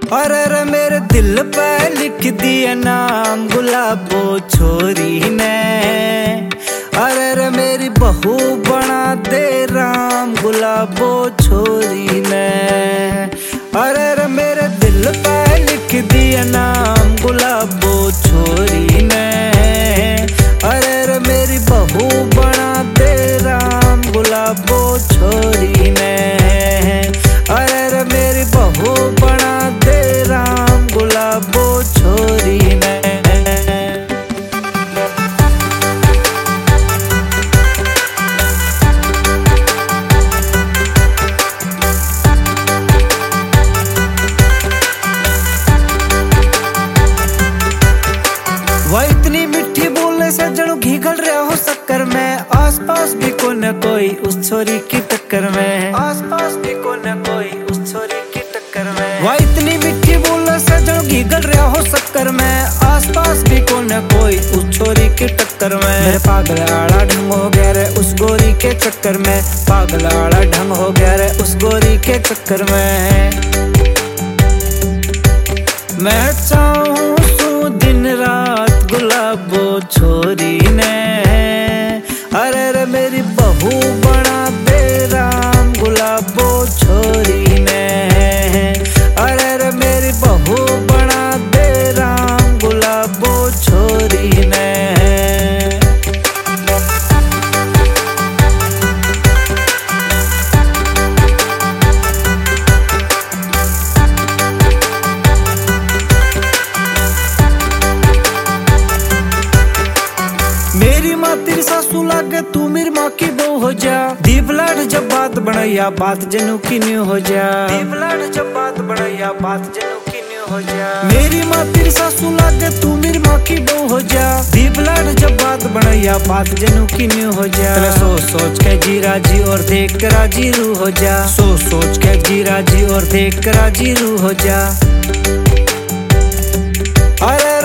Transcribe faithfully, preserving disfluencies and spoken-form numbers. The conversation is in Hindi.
अरे रे मेरे दिल पे लिख दिया नाम गुलाबो छोरी ने। अरे रे मेरी बहू बना दे राम गुलाबो छोरी ने। अरे रे मेरे दिल पे लिख दिया नाम गुलाबो छोरी ने। अरे रे मेरी बहू बना दे राम गुलाबो छोरी ने। अरे रे मेरी बहू बना दे राम गुलाबो छोरी ने। वह इतनी मिठी बोलने से जड़ू घी गल रहा हो शक्कर में। आस पास भी कोई न कोई उस छोरी की टक्कर में। आस पास भी कोई न कोई उस छोरी की टक्कर में। वह इतनी मिठी बोलने से जड़ू घी गल रहा हो शक्कर में। आस पास भी कोई न कोई उस छोरी की टक्कर में। मेरे पागल आड़ा ढंग हो गया रे उस गोरी के चक्कर में। पागल आड़ा ढंग हो गया रे उस गोरी के चक्कर में। मैं चाहूं सू दिन रात गुलाबो छोरी ने। अरे रे मेरी बहू बना दे राम गुलाबो छोरी ने। अरे रे मेरी बहू बना दे राम गुलाबो छोरी ने। मेरी माँ तेरी सासू लागे तू मेरी माँ की बहू हो जा। दीप लाड जब बात बनैया बात जनू की न्यू हो जा। दीप लाड जब बात बनैया बात जनू की न्यू हो जा। मेरी माँ तेरी सासू लागे तू मेरी माँ की बहू हो जा। दीप लाड जब बात बनैया बात जनू की न्यू हो जा। सोच सोच के जी राजी और देख कर राजी रू हो जा। सोच सोच के जी राजी और देख कर राजी रू हो जा। अरे